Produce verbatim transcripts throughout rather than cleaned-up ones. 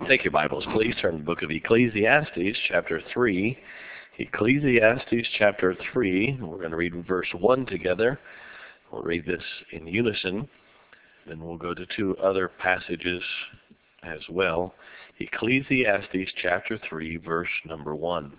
Take your Bibles, please. Turn to the book of Ecclesiastes, chapter three. Ecclesiastes, chapter three. We're going to read verse one together. We'll read this in unison. Then we'll go to two other passages as well. Ecclesiastes, chapter three, verse number one.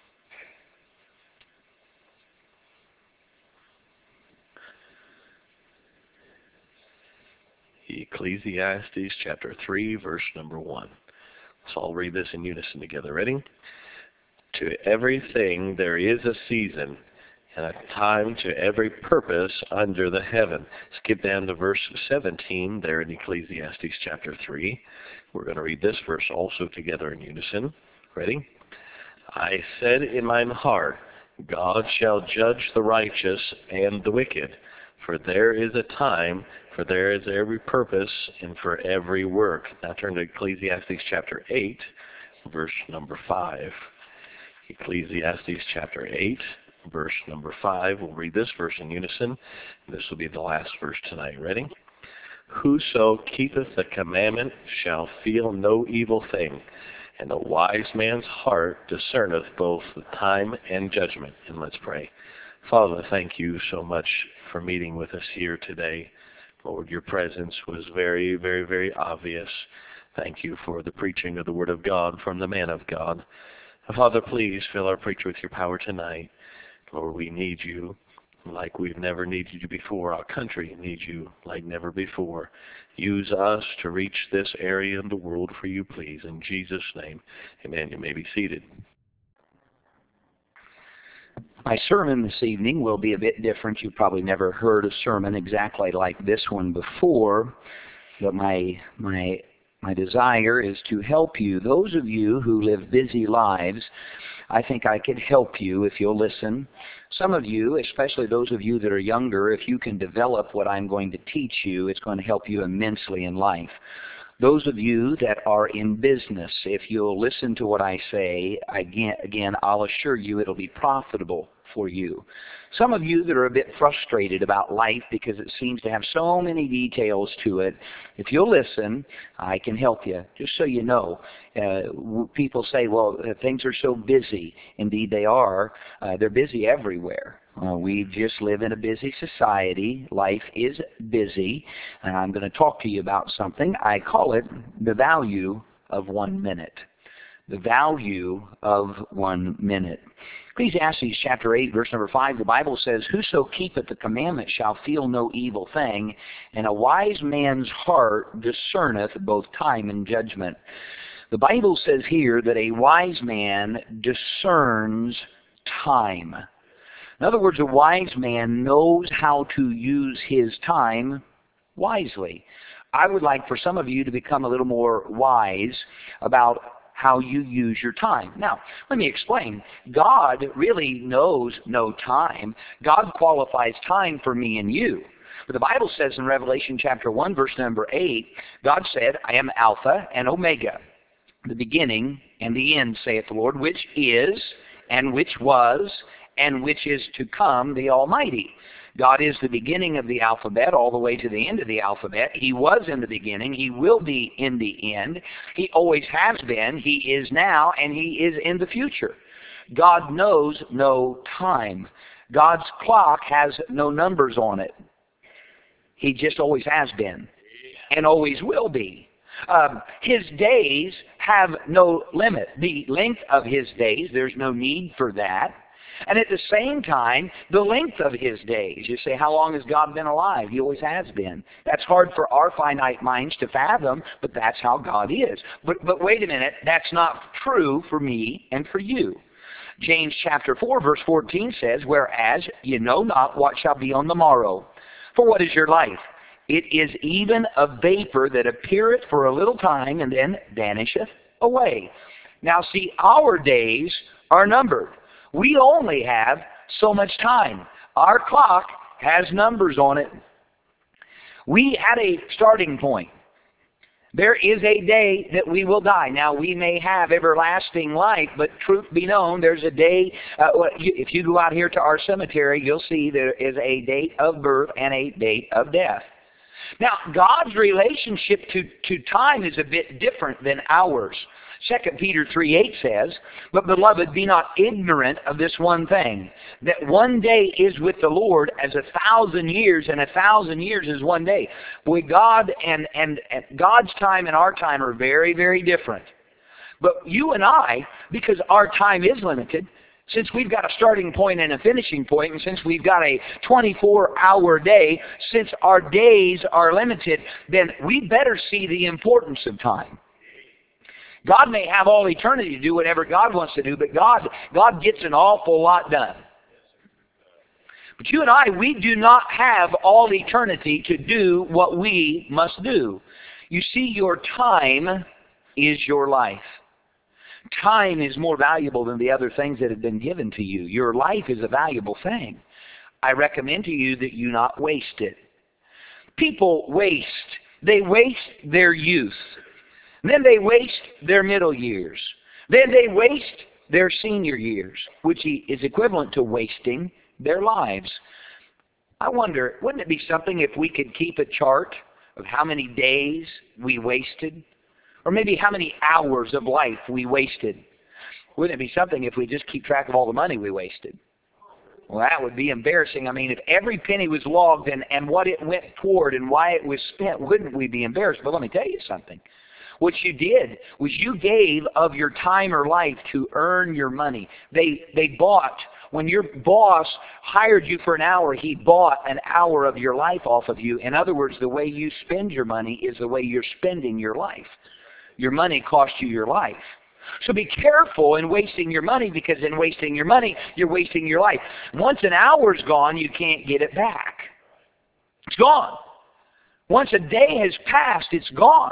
Ecclesiastes, chapter three, verse number one. So I'll read this in unison together. Ready? To everything there is a season, and a time to every purpose under the heaven. Skip down to verse seventeen there in Ecclesiastes chapter three. We're going to read this verse also together in unison. Ready? I said in mine heart, God shall judge the righteous and the wicked. For there is a time, for there is every purpose, and for every work. Now turn to Ecclesiastes chapter eight, verse number five. Ecclesiastes chapter eight, verse number five. We'll read this verse in unison. This will be the last verse tonight. Ready? Whoso keepeth the commandment shall feel no evil thing, and a wise man's heart discerneth both the time and judgment. And let's pray. Father, thank you so much for meeting with us here today. Lord, your presence was very, very, very obvious. Thank you for the preaching of the Word of God from the man of God. Father, please fill our preacher with your power tonight. Lord, we need you like we've never needed you before. Our country needs you like never before. Use us to reach this area in the world for you, please. In Jesus' name, amen. You may be seated. My sermon this evening will be a bit different. You've probably never heard a sermon exactly like this one before, but my my my desire is to help you. Those of you who live busy lives, I think I can help you if you'll listen. Some of you, especially those of you that are younger, if you can develop what I'm going to teach you, it's going to help you immensely in life. Those of you that are in business, if you'll listen to what I say, again, again, I'll assure you it'll be profitable for you. Some of you that are a bit frustrated about life because it seems to have so many details to it, if you'll listen, I can help you. Just so you know, uh, people say, well, uh, things are so busy. Indeed they are. Uh, they're busy everywhere. Uh, we just live in a busy society. Life is busy. And I'm going to talk to you about something. I call it the value of one minute. The value of one minute. Ecclesiastes chapter eight, verse number five, the Bible says, Whoso keepeth the commandment shall feel no evil thing, and a wise man's heart discerneth both time and judgment. The Bible says here that a wise man discerns time. In other words, a wise man knows how to use his time wisely. I would like for some of you to become a little more wise about how you use your time. Now, let me explain. God really knows no time. God qualifies time for me and you. But the Bible says in Revelation chapter one, verse number eight, God said, I am Alpha and Omega, the beginning and the end, saith the Lord, which is, and which was, and which is to come, the Almighty. God is the beginning of the alphabet all the way to the end of the alphabet. He was in the beginning. He will be in the end. He always has been. He is now, and He is in the future. God knows no time. God's clock has no numbers on it. He just always has been and always will be. Um, his days have no limit. The length of His days, there's no need for that. And at the same time, the length of His days. You say, how long has God been alive? He always has been. That's hard for our finite minds to fathom, but that's how God is. But, but wait a minute, that's not true for me and for you. James chapter four, verse fourteen says, Whereas ye know not what shall be on the morrow. For what is your life? It is even a vapor that appeareth for a little time and then vanisheth away. Now see, our days are numbered. We only have so much time. Our clock has numbers on it. We had a starting point. There is a day that we will die. Now, we may have everlasting life, but truth be known, there's a day, uh, if you go out here to our cemetery, you'll see there is a date of birth and a date of death. Now, God's relationship to, to time is a bit different than ours. Second Peter three eight says, "But beloved, be not ignorant of this one thing, that one day is with the Lord as a thousand years, and a thousand years is one day." Boy, God and, and, and God's time and our time are very, very different. But you and I, because our time is limited, since we've got a starting point and a finishing point, and since we've got a twenty-four hour day, since our days are limited, then we better see the importance of time. God may have all eternity to do whatever God wants to do, but God, God gets an awful lot done. But you and I, we do not have all eternity to do what we must do. You see, your time is your life. Time is more valuable than the other things that have been given to you. Your life is a valuable thing. I recommend to you that you not waste it. People waste. They waste their youth. Then they waste their middle years. Then they waste their senior years, which is equivalent to wasting their lives. I wonder, wouldn't it be something if we could keep a chart of how many days we wasted? Or maybe how many hours of life we wasted? Wouldn't it be something if we just keep track of all the money we wasted? Well, that would be embarrassing. I mean, if every penny was logged and, and what it went toward and why it was spent, wouldn't we be embarrassed? But let me tell you something. What you did was you gave of your time or life to earn your money. They they bought, when your boss hired you for an hour, he bought an hour of your life off of you. In other words, the way you spend your money is the way you're spending your life. Your money cost you your life. So be careful in wasting your money, because in wasting your money, you're wasting your life. Once an hour's gone, you can't get it back. It's gone. Once a day has passed, it's gone.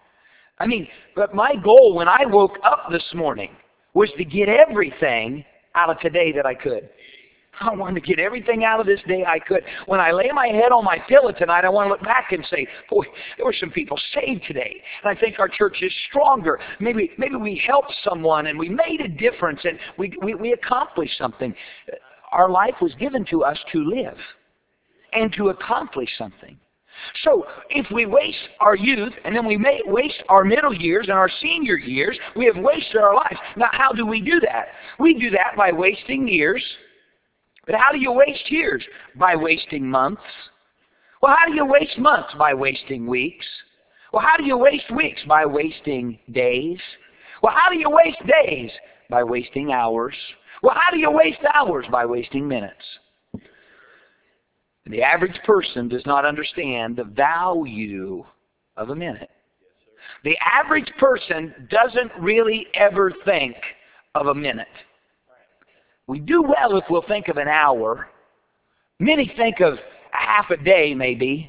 I mean, but my goal when I woke up this morning was to get everything out of today that I could. I wanted to get everything out of this day I could. When I lay my head on my pillow tonight, I want to look back and say, boy, there were some people saved today. And I think our church is stronger. Maybe maybe we helped someone and we made a difference and we, we, we accomplished something. Our life was given to us to live and to accomplish something. So if we waste our youth and then we may waste our middle years and our senior years, we have wasted our lives. Now, how do we do that? We do that by wasting years. But how do you waste years? By wasting months. Well, how do you waste months? By wasting weeks. Well, how do you waste weeks? By wasting days. Well, how do you waste days? By wasting hours. Well, how do you waste hours? By wasting minutes. The average person does not understand the value of a minute. The average person doesn't really ever think of a minute. We do well if we'll think of an hour. Many think of half a day, maybe.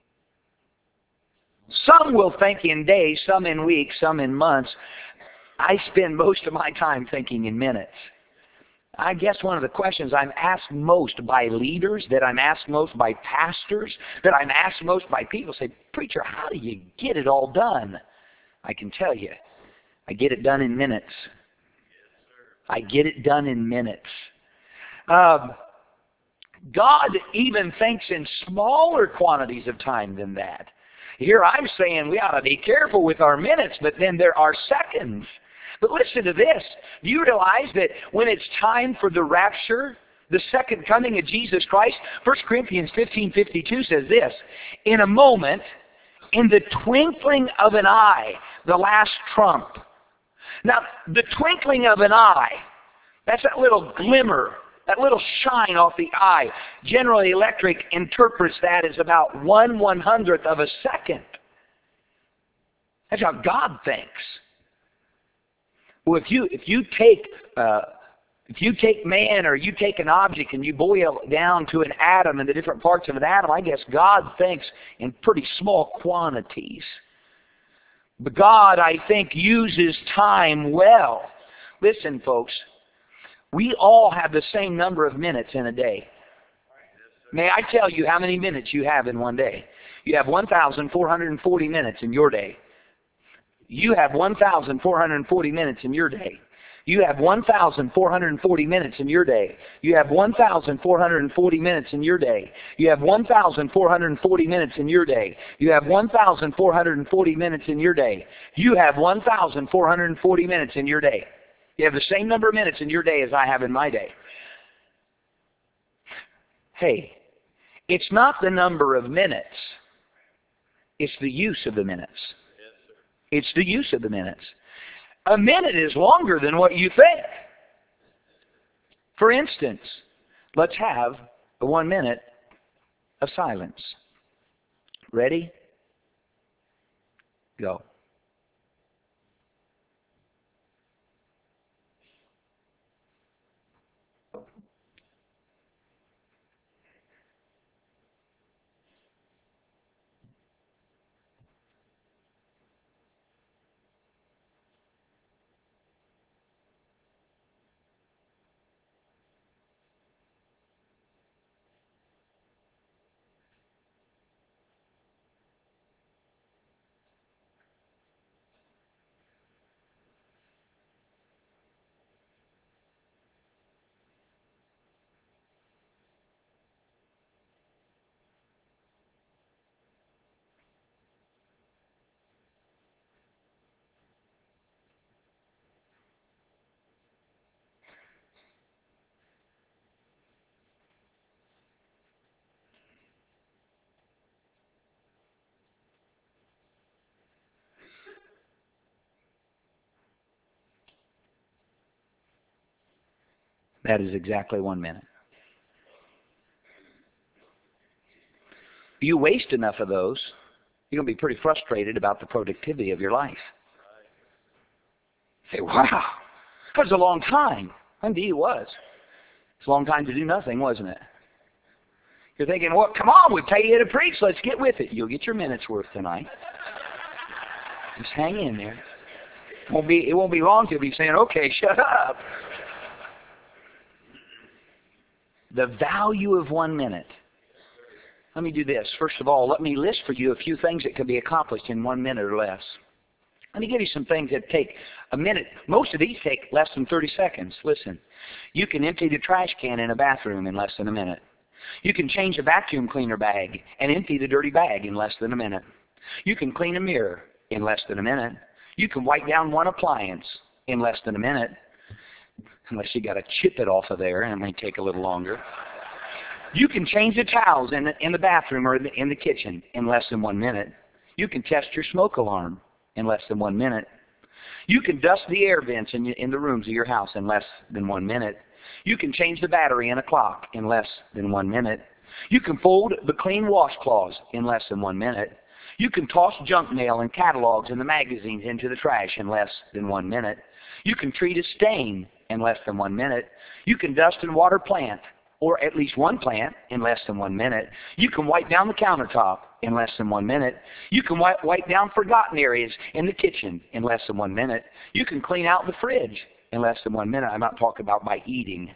Some will think in days, some in weeks, some in months. I spend most of my time thinking in minutes. I guess one of the questions I'm asked most by leaders, that I'm asked most by pastors, that I'm asked most by people say, preacher, how do you get it all done? I can tell you, I get it done in minutes. I get it done in minutes. Um, God even thinks in smaller quantities of time than that. Here I'm saying we ought to be careful with our minutes, but then there are seconds. But listen to this. Do you realize that when it's time for the rapture, the second coming of Jesus Christ, First Corinthians fifteen fifty-two says this, in a moment, in the twinkling of an eye, the last trump. Now, the twinkling of an eye, that's that little glimmer, that little shine off the eye. General Electric interprets that as about one one hundredth of a second. That's how God thinks. Well, if you if you take uh, if you take man or you take an object and you boil it down to an atom and the different parts of an atom, I guess God thinks in pretty small quantities. But God, I think, uses time well. Listen, folks, we all have the same number of minutes in a day. May I tell you how many minutes you have in one day? You have one thousand four hundred forty minutes in your day. You have one thousand four hundred forty minutes in your day. You have one thousand four hundred forty minutes in your day. You have one thousand four hundred forty minutes in your day. You have one thousand four hundred forty minutes in your day. You have one thousand four hundred forty minutes in your day. You have one thousand four hundred forty minutes in your day. You have the same number of minutes in your day as I have in my day. Hey, it's not the number of minutes. It's the use of the minutes. It's the use of the minutes. A minute is longer than what you think. For instance, let's have a one minute of silence. Ready? Go. That is exactly one minute. If you waste enough of those, you're going to be pretty frustrated about the productivity of your life. You say, wow, that was a long time. Indeed it was. It's a long time to do nothing, wasn't it? You're thinking, well, come on, we've paid you to preach. Let's get with it. You'll get your minutes worth tonight. Just hang in there. It won't be, it won't be long till you'll be saying, okay, shut up. The value of one minute. Let me do this. First of all, let me list for you a few things that can be accomplished in one minute or less. Let me give you some things that take a minute. Most of these take less than thirty seconds. Listen, you can empty the trash can in a bathroom in less than a minute. You can change a vacuum cleaner bag and empty the dirty bag in less than a minute. You can clean a mirror in less than a minute. You can wipe down one appliance in less than a minute. Unless you got to chip it off of there, and it may take a little longer. You can change the towels in the, in the bathroom or in the, in the kitchen in less than one minute. You can test your smoke alarm in less than one minute. You can dust the air vents in, in the rooms of your house in less than one minute. You can change the battery in a clock in less than one minute. You can fold the clean washcloths in less than one minute. You can toss junk mail and catalogs and the magazines into the trash in less than one minute. You can treat a stain in less than one minute. You can dust and water plant, or at least one plant, in less than one minute. You can wipe down the countertop in less than one minute. You can wipe, wipe down forgotten areas in the kitchen in less than one minute. You can clean out the fridge in less than one minute. I'm not talking about by eating.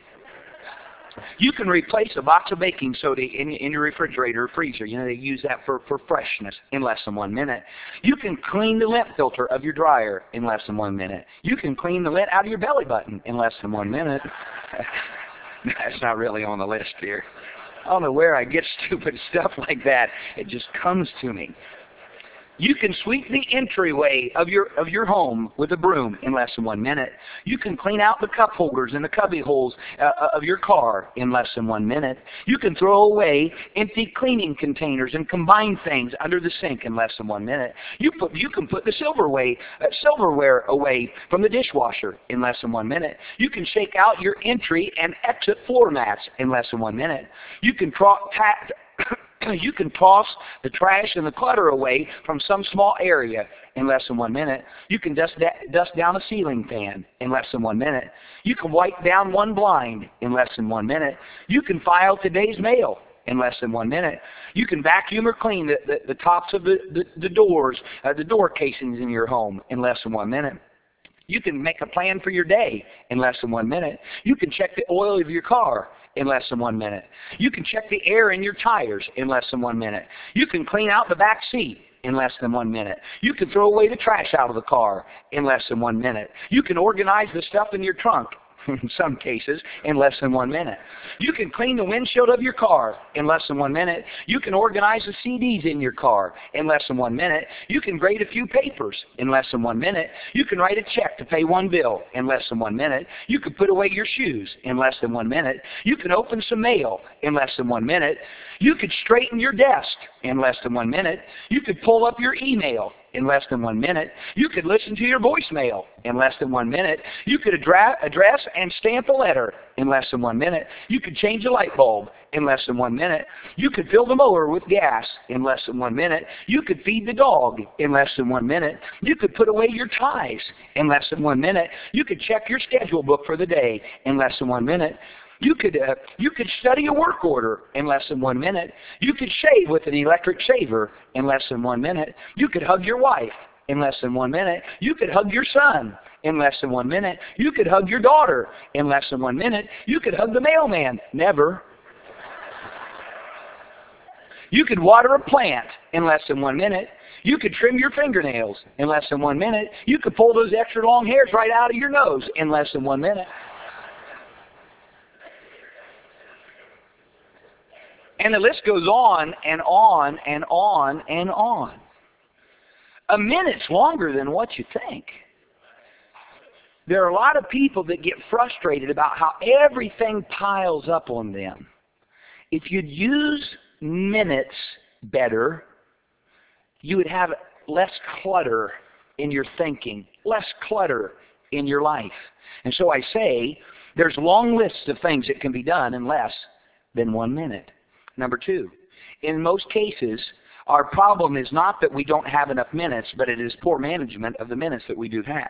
You can replace a box of baking soda in, in your refrigerator or freezer. You know, they use that for, for freshness in less than one minute. You can clean the lint filter of your dryer in less than one minute. You can clean the lint out of your belly button in less than one minute. That's not really on the list here. I don't know where I get stupid stuff like that. It just comes to me. You can sweep the entryway of your of your home with a broom in less than one minute. You can clean out the cup holders and the cubby holes uh, of your car in less than one minute. You can throw away empty cleaning containers and combine things under the sink in less than one minute. You put you can put the silverware uh, silverware away from the dishwasher in less than one minute. You can shake out your entry and exit floor mats in less than one minute. You can tra- ta- You can toss the trash and the clutter away from some small area in less than one minute. You can dust, da- dust down a ceiling fan in less than one minute. You can wipe down one blind in less than one minute. You can file today's mail in less than one minute. You can vacuum or clean the, the, the tops of the, the, the doors, uh, the door casings in your home in less than one minute. You can make a plan for your day in less than one minute. You can check the oil of your car in less than one minute. You can check the air in your tires in less than one minute. You can clean out the back seat in less than one minute. You can throw away the trash out of the car in less than one minute. You can organize the stuff in your trunk, in some cases, in less than one minute. You can clean the windshield of your car in less than one minute. You can organize the C Ds in your car in less than one minute. You can grade a few papers in less than one minute. You can write a check to pay one bill in less than one minute. You can put away your shoes in less than one minute. You can open some mail in less than one minute. You could straighten your desk in less than one minute. You could pull up your email in less than one minute. You could listen to your voicemail in less than one minute. You could address, address and stamp a letter in less than one minute. You could change a light bulb in less than one minute. You could fill the mower with gas in less than one minute. You could feed the dog in less than one minute. You could put away your ties in less than one minute. You could check your schedule book for the day in less than one minute. You could, uh, you could study a work order in less than one minute. You could shave with an electric shaver in less than one minute. You could hug your wife in less than one minute. You could hug your son in less than one minute. You could hug your daughter in less than one minute. You could hug the mailman. Never. You could water a plant in less than one minute. You could trim your fingernails in less than one minute. You could pull those extra long hairs right out of your nose in less than one minute. And the list goes on and on and on and on. A minute's longer than what you think. There are a lot of people that get frustrated about how everything piles up on them. If you'd use minutes better, you would have less clutter in your thinking, less clutter in your life. And so I say, there's long lists of things that can be done in less than one minute. Number two, in most cases, our problem is not that we don't have enough minutes, but it is poor management of the minutes that we do have.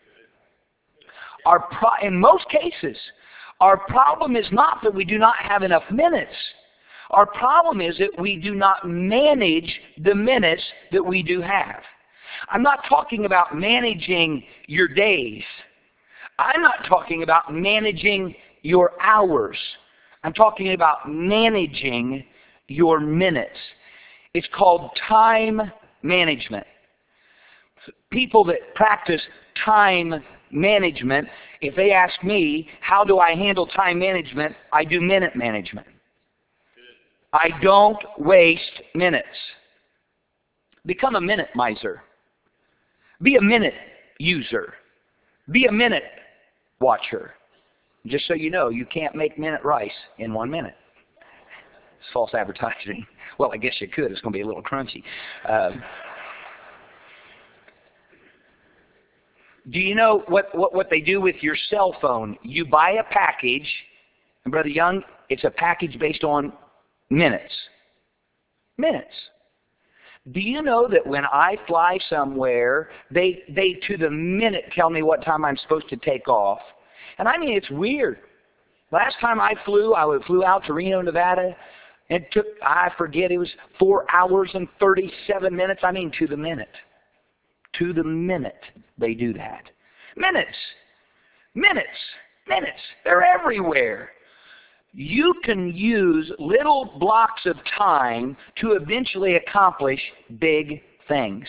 Our pro- in most cases, our problem is not that we do not have enough minutes. Our problem is that we do not manage the minutes that we do have. I'm not talking about managing your days. I'm not talking about managing your hours. I'm talking about managing your minutes. It's called time management. People that practice time management, if they ask me, how do I handle time management? I do minute management. I don't waste minutes. Become a minute miser. Be a minute user. Be a minute watcher. Just so you know, you can't make minute rice in one minute. It's false advertising. Well, I guess you could. It's going to be a little crunchy. Um, do you know what, what, what they do with your cell phone? You buy a package, and Brother Young, it's a package based on minutes. Minutes. Do you know that when I fly somewhere, they, they to the minute tell me what time I'm supposed to take off? And I mean, it's weird. Last time I flew, I flew out to Reno, Nevada. It took, I forget, it was four hours and thirty-seven minutes. I mean, to the minute. To the minute they do that. Minutes. Minutes. Minutes. They're everywhere. You can use little blocks of time to eventually accomplish big things.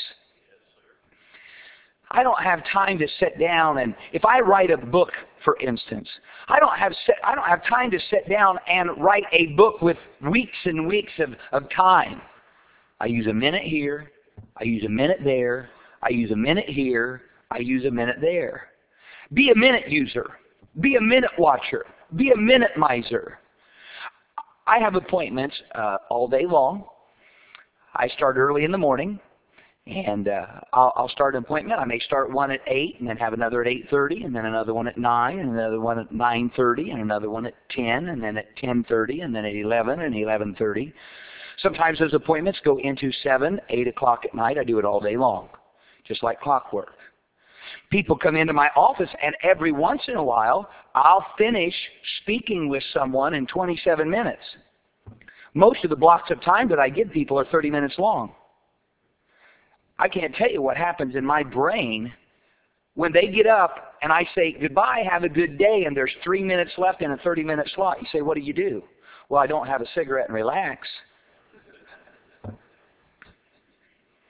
I don't have time to sit down and, if I write a book, for instance, I don't have sit, I don't have time to sit down and write a book with weeks and weeks of, of time. I use a minute here, I use a minute there, I use a minute here, I use a minute there. Be a minute user. Be a minute watcher. Be a minute miser. I have appointments uh, all day long. I start early in the morning. And uh, I'll, I'll start an appointment. I may start one at eight and then have another at eight thirty and then another one at nine and another one at nine thirty and another one at ten and then at ten thirty and then at eleven and eleven thirty. Sometimes those appointments go into seven, eight o'clock at night. I do it all day long, just like clockwork. People come into my office, and every once in a while, I'll finish speaking with someone in twenty-seven minutes. Most of the blocks of time that I give people are thirty minutes long. I can't tell you what happens in my brain when they get up and I say, goodbye, have a good day, and there's three minutes left in a thirty-minute slot. You say, what do you do? Well, I don't have a cigarette and relax.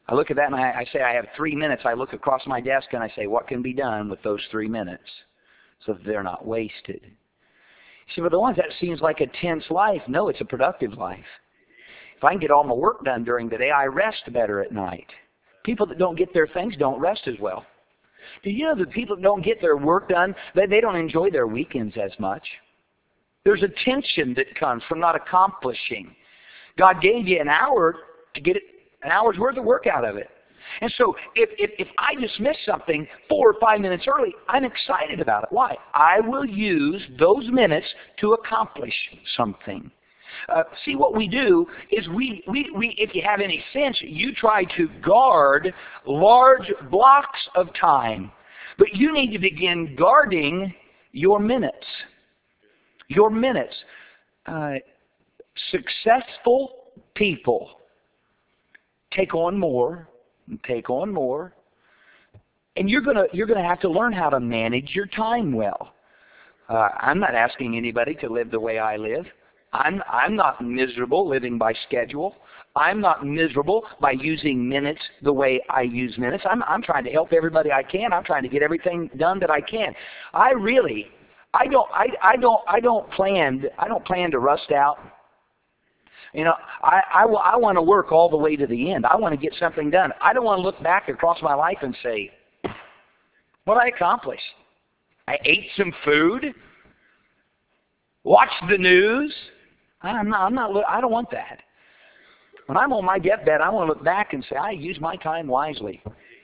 I look at that and I, I say I have three minutes. I look across my desk and I say, what can be done with those three minutes so that they're not wasted? You see, but the ones that seems like a tense life, no, it's a productive life. If I can get all my work done during the day, I rest better at night. People that don't get their things don't rest as well. Do you know that people that don't get their work done, they, they don't enjoy their weekends as much? There's a tension that comes from not accomplishing. God gave you an hour to get it, an hour's worth of work out of it. And so if, if, if I dismiss something four or five minutes early, I'm excited about it. Why? I will use those minutes to accomplish something. Uh, see, what we do is we, we, we, if you have any sense, you try to guard large blocks of time. But you need to begin guarding your minutes. Your minutes. Uh, successful people take on more and take on more. And you're gonna you're gonna have to learn how to manage your time well. Uh, I'm not asking anybody to live the way I live. I'm I'm not miserable living by schedule. I'm not miserable by using minutes the way I use minutes. I'm I'm trying to help everybody I can. I'm trying to get everything done that I can. I really I don't I I don't I don't plan I don't plan to rust out. You know, I, I, I want to work all the way to the end. I want to get something done. I don't want to look back across my life and say, what did I accomplish? I ate some food, watched the news. I'm not, I'm not, I don't want that. When I'm on my deathbed, I want to look back and say, I used my time wisely.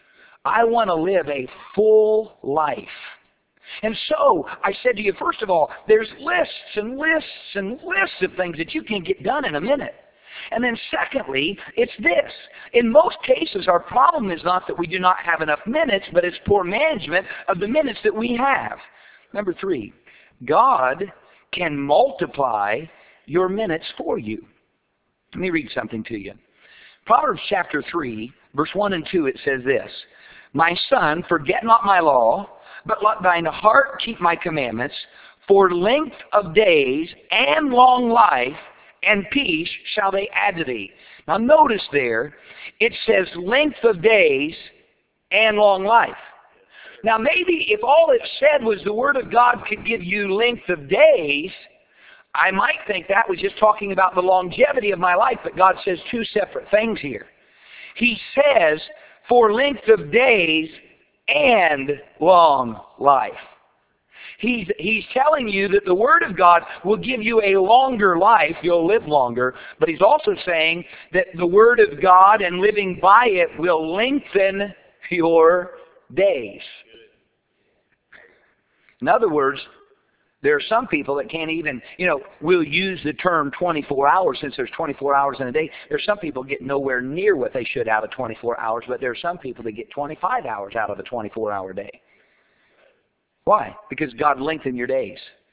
I want to live a full life. And so, I said to you, first of all, there's lists and lists and lists of things that you can get done in a minute. And then secondly, it's this. In most cases, our problem is not that we do not have enough minutes, but it's poor management of the minutes that we have. Number three, God can multiply your minutes for you. Let me read something to you. Proverbs chapter three, verse one and two, it says this, My son, forget not my law, but let thine heart keep my commandments, for length of days and long life and peace shall they add to thee. Now notice there, it says length of days and long life. Now maybe if all it said was the Word of God could give you length of days, I might think that was just talking about the longevity of my life, but God says two separate things here. He says, for length of days and long life. He's, he's telling you that the Word of God will give you a longer life, you'll live longer, but he's also saying that the Word of God and living by it will lengthen your days. In other words, there are some people that can't even, you know, we'll use the term twenty-four hours since there's twenty-four hours in a day. There's some people get nowhere near what they should out of twenty-four hours, but there are some people that get twenty-five hours out of a twenty-four hour day. Why? Because God lengthened your days.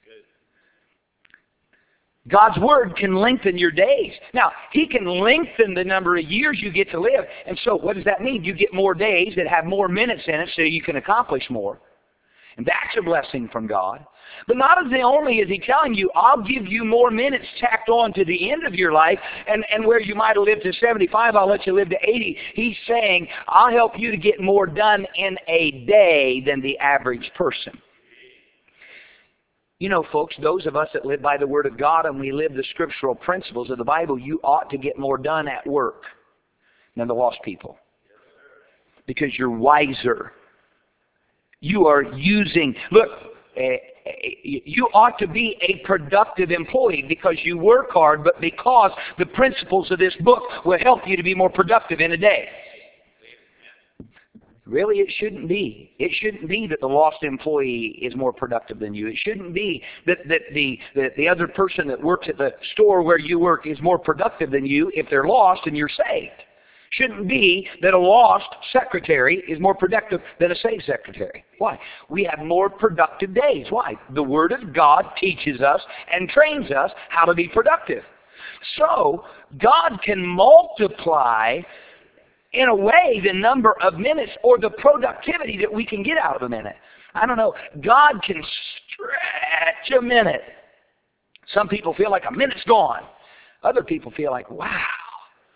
God's Word can lengthen your days. Now, He can lengthen the number of years you get to live. And so what does that mean? You get more days that have more minutes in it so you can accomplish more. And that's a blessing from God. But not as the only is He telling you, I'll give you more minutes tacked on to the end of your life, and, and where you might have lived to seventy-five, I'll let you live to eighty. He's saying, I'll help you to get more done in a day than the average person. You know, folks, those of us that live by the Word of God and we live the scriptural principles of the Bible, you ought to get more done at work than the lost people. Because you're wiser. You are using, look, uh, you ought to be a productive employee because you work hard, but because the principles of this book will help you to be more productive in a day. Really, it shouldn't be. It shouldn't be that the lost employee is more productive than you. It shouldn't be that, that the, that the other person that works at the store where you work is more productive than you if they're lost and you're saved. Shouldn't be that a lost secretary is more productive than a saved secretary. Why? We have more productive days. Why? The Word of God teaches us and trains us how to be productive. So, God can multiply, in a way, the number of minutes or the productivity that we can get out of a minute. I don't know. God can stretch a minute. Some people feel like a minute's gone. Other people feel like, wow,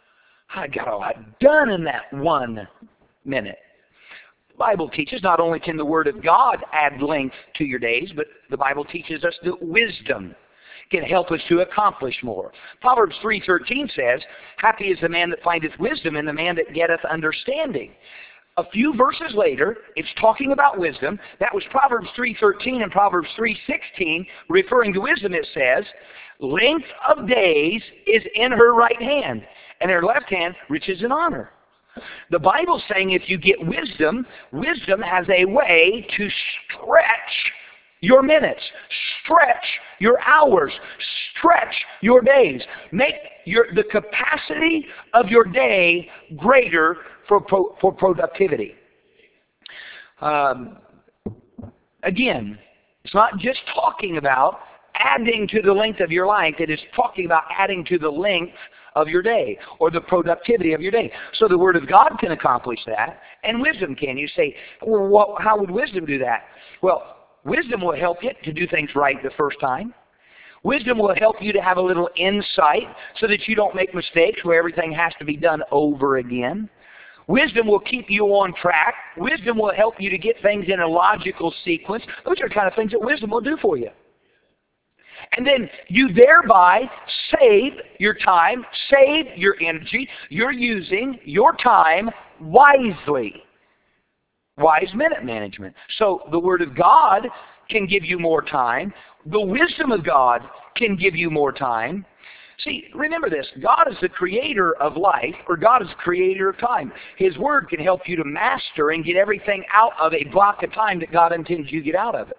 I got a lot done in that one minute. The Bible teaches not only can the Word of God add length to your days, but the Bible teaches us that wisdom can help us to accomplish more. Proverbs three thirteen says, happy is the man that findeth wisdom, and the man that getteth understanding. A few verses later, it's talking about wisdom. That was Proverbs three thirteen, and Proverbs three sixteen, referring to wisdom, it says, length of days is in her right hand, and in her left hand riches and honor. The Bible's saying if you get wisdom, wisdom has a way to stretch your minutes, stretch your hours, stretch your days. Make your, the capacity of your day greater for, pro, for productivity. Um, again, it's not just talking about adding to the length of your life. It is talking about adding to the length of your day or the productivity of your day. So the Word of God can accomplish that, and wisdom can. You say, well, what, how would wisdom do that? Well, wisdom will help you to do things right the first time. Wisdom will help you to have a little insight so that you don't make mistakes where everything has to be done over again. Wisdom will keep you on track. Wisdom will help you to get things in a logical sequence. Those are the kind of things that wisdom will do for you. And then you thereby save your time, save your energy. You're using your time wisely. Wise minute management. So the Word of God can give you more time. The wisdom of God can give you more time. See, remember this. God is the creator of life, or God is the creator of time. His Word can help you to master and get everything out of a block of time that God intends you to get out of it.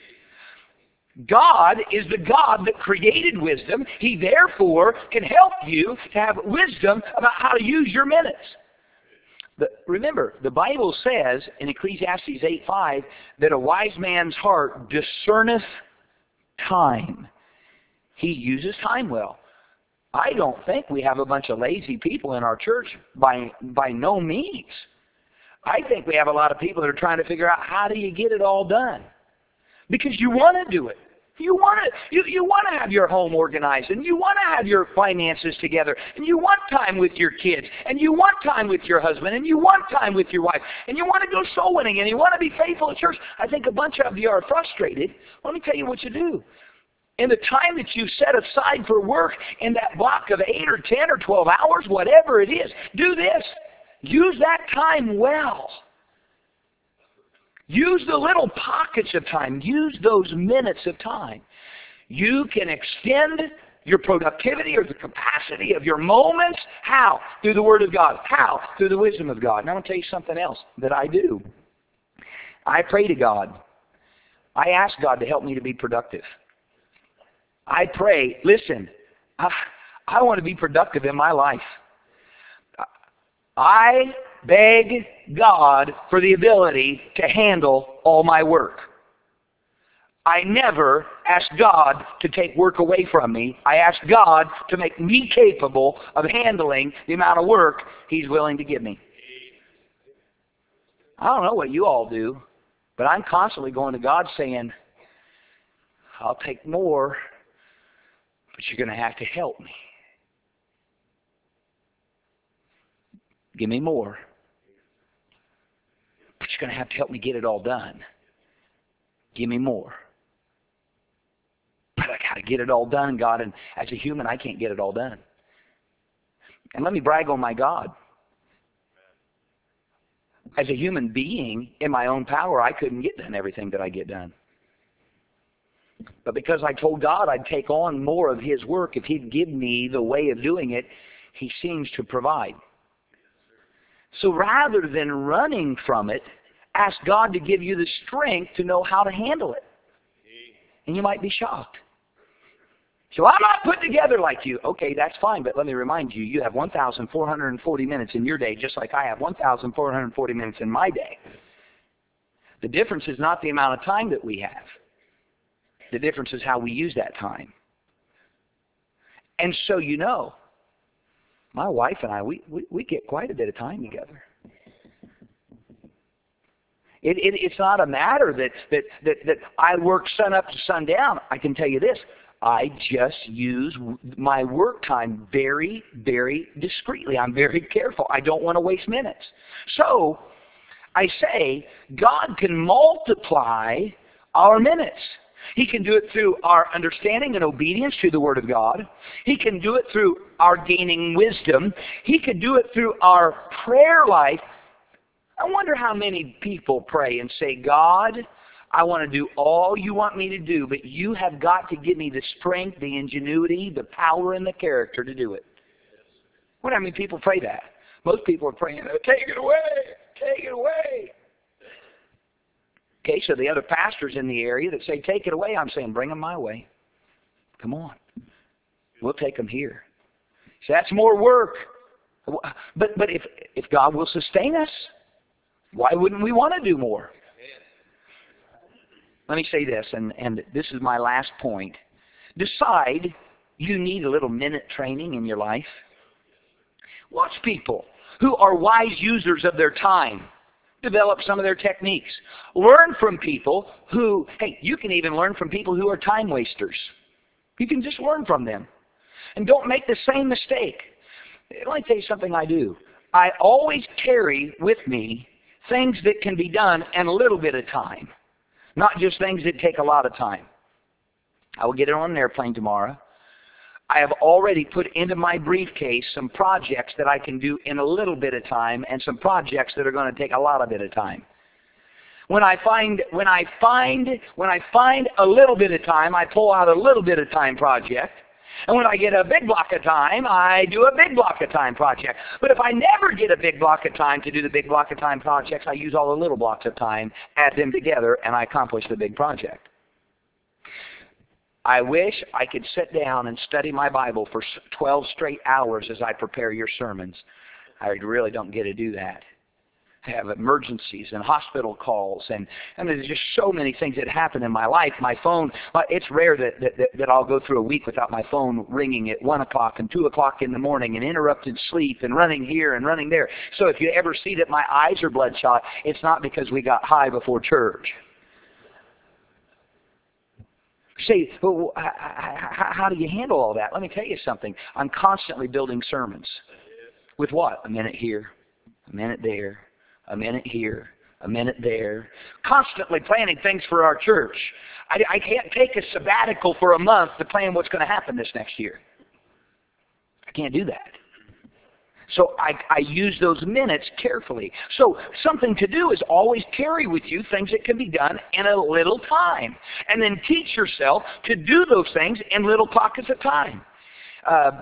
God is the God that created wisdom. He therefore can help you to have wisdom about how to use your minutes. But remember, the Bible says in Ecclesiastes eight five that a wise man's heart discerneth time. He uses time well. I don't think we have a bunch of lazy people in our church, by by no means. I think we have a lot of people that are trying to figure out how do you get it all done. Because you want to do it. You want to you, you want to have your home organized, and you want to have your finances together, and you want time with your kids, and you want time with your husband, and you want time with your wife, and you want to go soul winning, and you want to be faithful at church. I think a bunch of you are frustrated. Let me tell you what you do. In the time that you set aside for work, in that block of eight or ten or twelve hours, whatever it is, do this. Use that time well. Use the little pockets of time. Use those minutes of time. You can extend your productivity or the capacity of your moments. How? Through the Word of God. How? Through the wisdom of God. And I'm going to tell you something else that I do. I pray to God. I ask God to help me to be productive. I pray, listen, I, I want to be productive in my life. I beg God for the ability to handle all my work. I never ask God to take work away from me. I ask God to make me capable of handling the amount of work He's willing to give me. I don't know what you all do, but I'm constantly going to God saying, I'll take more, but you're going to have to help me. Give me more. But you're going to have to help me get it all done. Give me more. But I got to get it all done, God. And as a human, I can't get it all done. And let me brag on my God. As a human being, in my own power, I couldn't get done everything that I get done. But because I told God I'd take on more of His work, if He'd give me the way of doing it, He seems to provide. So rather than running from it, ask God to give you the strength to know how to handle it. And you might be shocked. So I'm not put together like you. Okay, that's fine, but let me remind you, you have one thousand four hundred forty minutes in your day, just like I have one thousand four hundred forty minutes in my day. The difference is not the amount of time that we have. The difference is how we use that time. And so you know, my wife and I, we, we, we get quite a bit of time together. It, it, it's not a matter that, that, that, that I work sun up to sun down. I can tell you this. I just use my work time very, very discreetly. I'm very careful. I don't want to waste minutes. So I say God can multiply our minutes. He can do it through our understanding and obedience to the Word of God. He can do it through our gaining wisdom. He can do it through our prayer life. I wonder how many people pray and say, God, I want to do all you want me to do, but you have got to give me the strength, the ingenuity, the power, and the character to do it. What, how many people pray that? Most people are praying, take it away, take it away. Okay, so the other pastors in the area that say, take it away, I'm saying, bring them my way. Come on. We'll take them here. So that's more work. But but if if God will sustain us, why wouldn't we want to do more? Let me say this, and, and this is my last point. Decide you need a little minute training in your life. Watch people who are wise users of their time. Develop some of their techniques. Learn from people who, hey, you can even learn from people who are time wasters. You can just learn from them. And don't make the same mistake. Let me tell you something I do. I always carry with me things that can be done in a little bit of time. Not just things that take a lot of time. I will get it on an airplane tomorrow. I have already put into my briefcase some projects that I can do in a little bit of time and some projects that are going to take a lot of bit of time. When I find when I find when I find a little bit of time, I pull out a little bit of time project. And when I get a big block of time, I do a big block of time project. But if I never get a big block of time to do the big block of time projects, I use all the little blocks of time, add them together, and I accomplish the big project. I wish I could sit down and study my Bible for twelve straight hours as I prepare your sermons. I really don't get to do that. I have emergencies and hospital calls, and, and there's just so many things that happen in my life. My phone, it's rare that, that, that I'll go through a week without my phone ringing at one o'clock and two o'clock in the morning and interrupted sleep and running here and running there. So if you ever see that my eyes are bloodshot, it's not because we got high before church. Say, well, how do you handle all that? Let me tell you something. I'm constantly building sermons. With what? A minute here, a minute there, a minute here, a minute there. Constantly planning things for our church. I, I can't take a sabbatical for a month to plan what's going to happen this next year. I can't do that. So I, I use those minutes carefully. So something to do is always carry with you things that can be done in a little time. And then teach yourself to do those things in little pockets of time. Uh,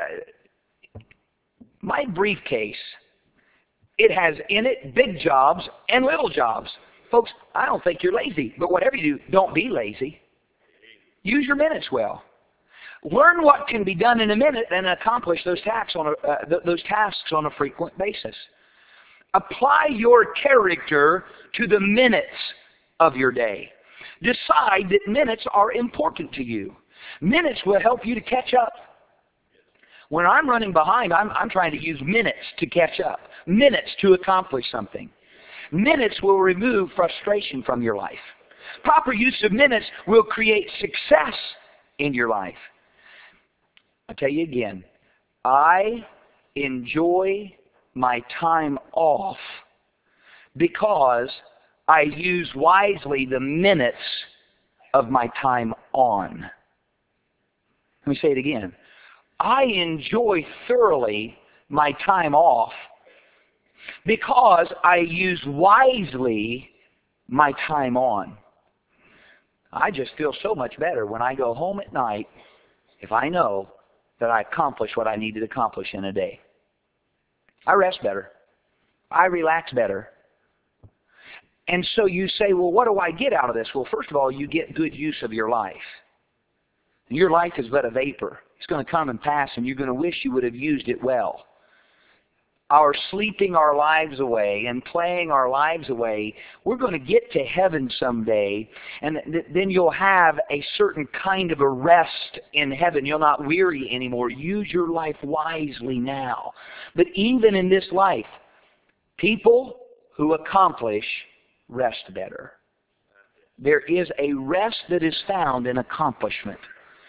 my briefcase, it has in it big jobs and little jobs. Folks, I don't think you're lazy. But whatever you do, don't be lazy. Use your minutes well. Learn what can be done in a minute and accomplish those tasks on a, uh, th- those tasks on a frequent basis. Apply your character to the minutes of your day. Decide that minutes are important to you. Minutes will help you to catch up. When I'm running behind, I'm, I'm trying to use minutes to catch up. Minutes to accomplish something. Minutes will remove frustration from your life. Proper use of minutes will create success in your life. I'll tell you again, I enjoy my time off because I use wisely the minutes of my time on. Let me say it again. I enjoy thoroughly my time off because I use wisely my time on. I just feel so much better when I go home at night if I know that I accomplished what I needed to accomplish in a day. I rest better. I relax better. And so you say, well, what do I get out of this? Well, first of all, you get good use of your life. Your life is but a vapor. It's going to come and pass, and you're going to wish you would have used it well. Our sleeping our lives away and playing our lives away, we're going to get to heaven someday, and th- then you'll have a certain kind of a rest in heaven. You'll not weary anymore. Use your life wisely now. But even in this life, people who accomplish rest better. There is a rest that is found in accomplishment.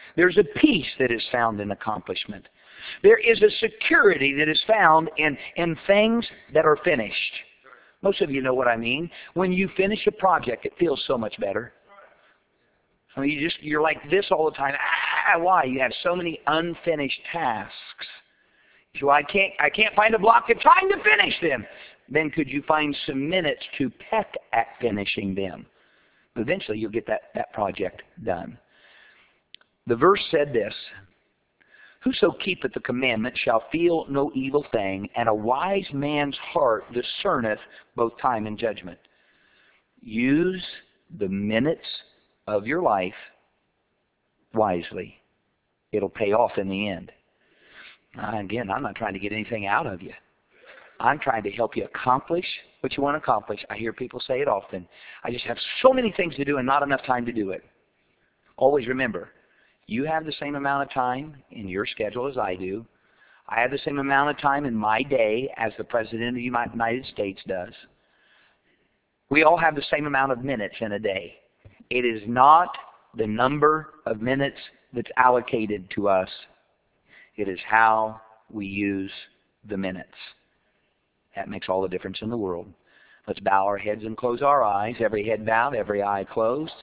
There's a peace that is found in accomplishment. There is a security that is found in, in things that are finished. Most of you know what I mean. When you finish a project, it feels so much better. I mean, you just, you're like this all the time. Ah, why? You have so many unfinished tasks. So I can't, I can't find a block of time to finish them. Then could you find some minutes to peck at finishing them? Eventually you'll get that, that project done. The verse said this, whoso keepeth the commandment shall feel no evil thing, and a wise man's heart discerneth both time and judgment. Use the minutes of your life wisely. It'll pay off in the end. Again, I'm not trying to get anything out of you. I'm trying to help you accomplish what you want to accomplish. I hear people say it often. I just have so many things to do and not enough time to do it. Always remember, you have the same amount of time in your schedule as I do. I have the same amount of time in my day as the President of the United States does. We all have the same amount of minutes in a day. It is not the number of minutes that's allocated to us. It is how we use the minutes. That makes all the difference in the world. Let's bow our heads and close our eyes. Every head bowed, every eye closed.